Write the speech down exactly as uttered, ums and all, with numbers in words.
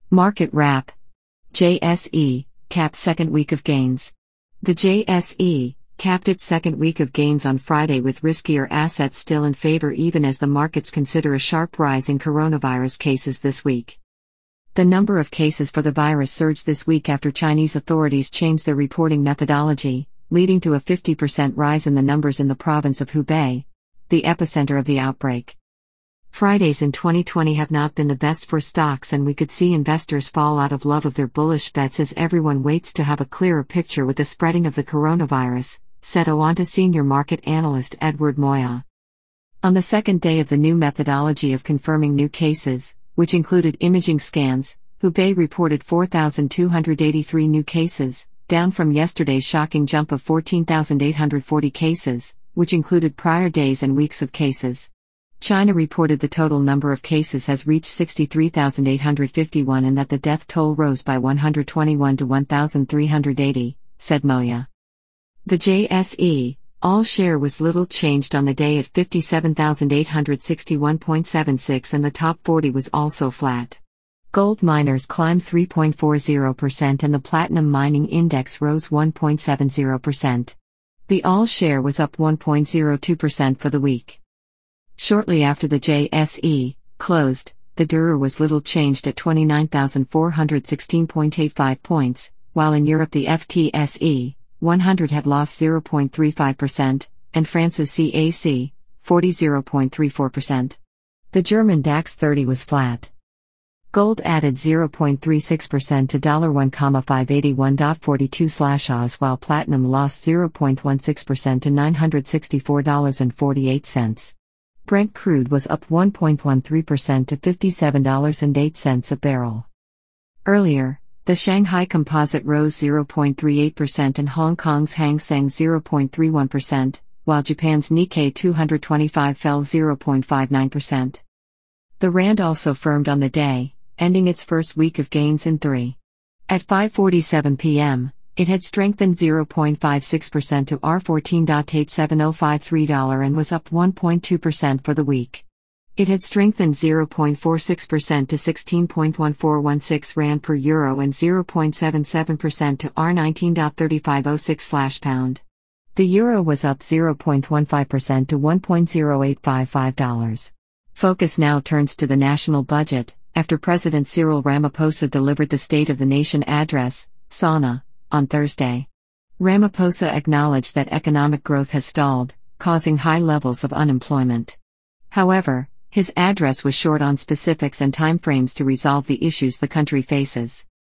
Market wrap. J S E caps second week of gains. The J S E capped its second week of gains on Friday with riskier assets still in favor even as the markets consider a sharp rise in coronavirus cases this week. The number of cases for the virus surged this week after Chinese authorities changed their reporting methodology, leading to a fifty percent rise in the numbers in the province of Hubei, the epicenter of the outbreak. Fridays in twenty twenty have not been the best for stocks, and we could see investors fall out of love of their bullish bets as everyone waits to have a clearer picture with the spreading of the coronavirus, said Oanta senior market analyst Edward Moya. On the second day of the new methodology of confirming new cases, which included imaging scans, Hubei reported four thousand two hundred eighty-three new cases, down from yesterday's shocking jump of fourteen thousand eight hundred forty cases, which included prior days and weeks of cases. China reported the total number of cases has reached sixty-three thousand eight hundred fifty-one and that the death toll rose by one hundred twenty-one to one thousand three hundred eighty, said Moya. The J S E all share was little changed on the day at fifty-seven thousand eight hundred sixty-one point seven six, and the top forty was also flat. Gold miners climbed three point four zero percent and the platinum mining index rose one point seven zero percent. The all share was up one point zero two percent for the week. Shortly after the J S E closed, the D R was little changed at twenty-nine thousand four hundred sixteen point eight five points, while in Europe the F T S E one hundred had lost zero point three five percent, and France's C A C forty zero point three four percent. The German DAX thirty was flat. Gold added zero point three six percent to one five eighty-one forty-two Oz, while platinum lost zero point one six percent to nine hundred sixty-four dollars and forty-eight cents. Brent crude was up one point one three percent to fifty-seven dollars and eight cents a barrel. Earlier, the Shanghai Composite rose zero point three eight percent and Hong Kong's Hang Seng zero point three one percent, while Japan's Nikkei two twenty-five fell zero point five nine percent. The rand also firmed on the day, ending its first week of gains in three. At five forty-seven p m, it had strengthened zero point five six percent to R fourteen point eight seven zero five three and was up one point two percent for the week. It had strengthened zero point four six percent to sixteen point one four one six rand per euro and zero point seven seven percent to R nineteen point three five zero six pound. The euro was up zero point one five percent to one point zero eight five five dollars. Focus now turns to the national budget, after President Cyril Ramaphosa delivered the State of the Nation address, S A N A, on Thursday. Ramaphosa acknowledged that economic growth has stalled, causing high levels of unemployment. However, his address was short on specifics and timeframes to resolve the issues the country faces.